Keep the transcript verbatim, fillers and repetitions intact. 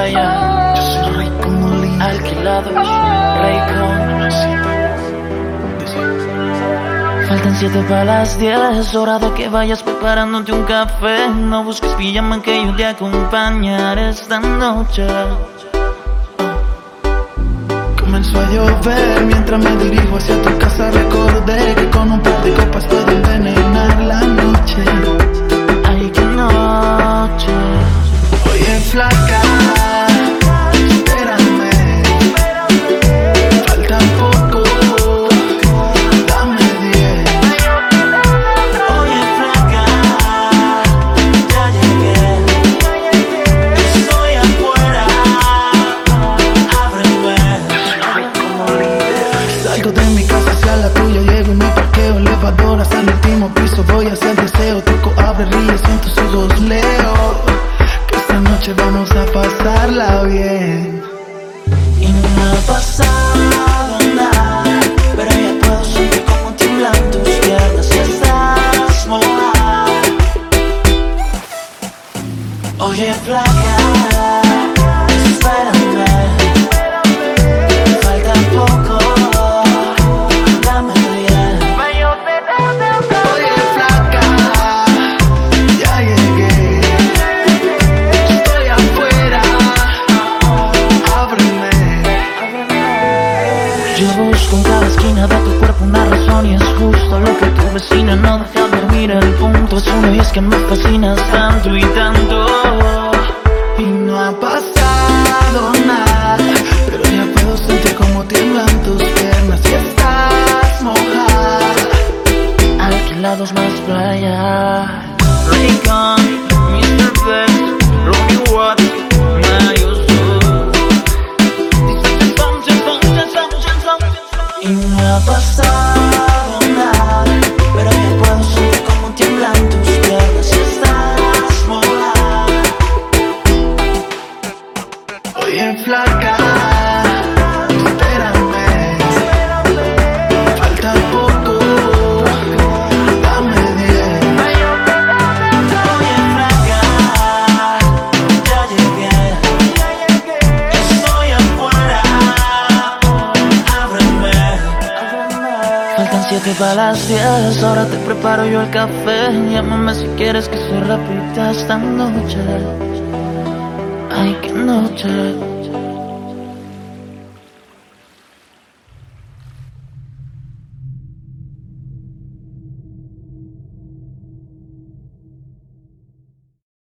Brian. Yo soy rey como Lee. Alquilados, Raycon. Faltan siete para las diez, hora de que vayas preparándote un café. No busques pijama que yo te acompañaré esta noche. Comenzó a llover mientras me dirijo hacia tu casa. Recordé que con un par de copas puedo envenenar la noche. Ay, qué noche. Oye, flaca, espérame, falta poco, dame diez. Oye, flaca, ya llegué, estoy afuera, ábreme. Salgo de mi casa hacia la tuya, llego y me parqueo, elevador hasta el último piso. Voy hacia el deseo, toco, abre, ríes, en tus ojos leo que esta noche vamos a pasarla bien. Y no me ha pasado nada, pero ya puedo sentir como tiemblan tus piernas si estás mojada. Oye, flaca, espérame, falta poco, dame diez. Oye, flaca, ya llegué, estoy afuera, ábreme. Yo busco en cada esquina de tu cuerpo una razón, y es justo lo que tu vecina no deja dormir. El punto es uno y es que me fascinas tanto y tanto. Y no ha pasado nada, pero ya puedo sentir como tiemblan tus piernas si estás mojada. Alquilados más playa, Raycon, mister Best, Ronnie Watts, Mario Zoo. Y no ha pasado nada, pero ya puedo sentir como tiemblan tus piernas si estás mojada. Oye, flaca, espérame, falta poco, dame diez. Oye, flaca, ya llegué, estoy afuera, ábreme. Faltan siete para las diez, ahora te preparo yo el café. Llámame si quieres que se repita esta noche. Ay, qué noche.